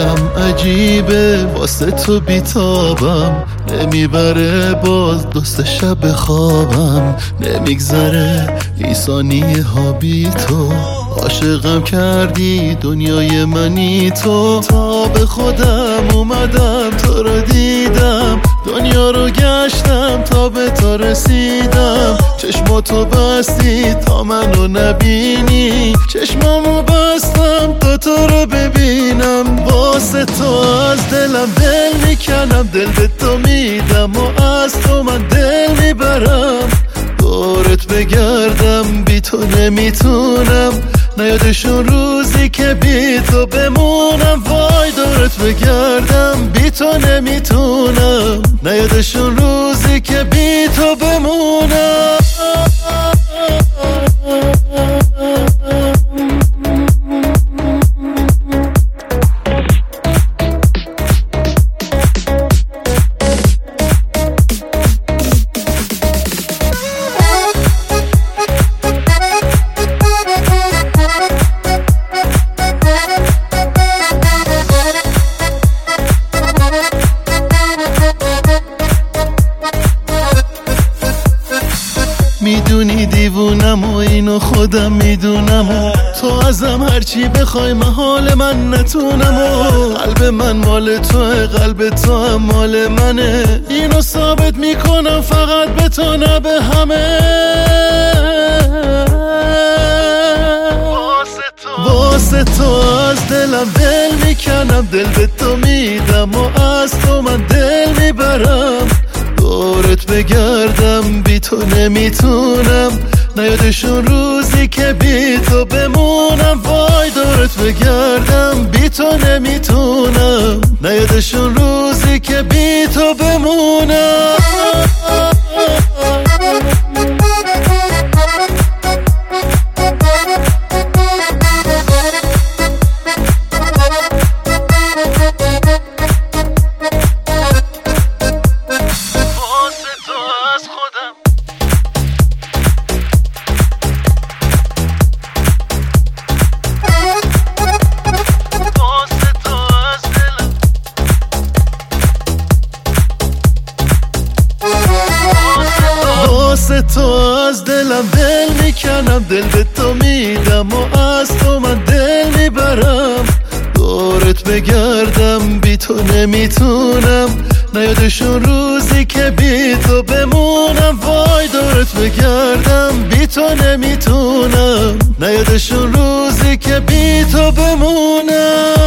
حالم عجیبه واسه تو بیتابم، نمیبره باز دوست شب خوابم، نمیگذره ای ثانیه ها بی تو، عاشقم کردی دنیای منی تو. تا به خودم اومدم تو رو دیدم، دنیا رو گشتم تا به تو رسیدم، چشماتو بستی تا منو نبینی، چشمامو بستم تا تو رو ببینم. واسه تو از دلم دل میکنم، دل به تو میدم و از تو من دل میبرم، دورت بگردم بی تو نمیتونم، نیادشون روزی که بی تو بمونم. وای دورت بگردم بی تو نمیتونم، نیادشون روزی که بی تو بمونم. میدونی دیوونم و اینو خودم میدونم و تو ازم هرچی بخوای محال من نتونم و قلب من مال توه، قلب تو هم مال منه، اینو ثابت میکنم فقط به تو نه به همه. واسه تو از دلم دل میکنم، دل به تو میدم و از تو من دل میبرم، دورت بگردم بی تو نمیتونم، نیادشون روزی که بی تو بمونم. وای دورت بگردم بی تو نمیتونم، نیادشون روزی که بی تو بمونم. واسه تو از دلم دل میکنم، دل به تو میدم و از تو من دل میبرم، دورت بگردم بی تو نمیتونم، نیادشون روزی که بی تو بمونم. وای دورت بگردم بی تو نمیتونم، نیادشون روزی که بی تو بمونم.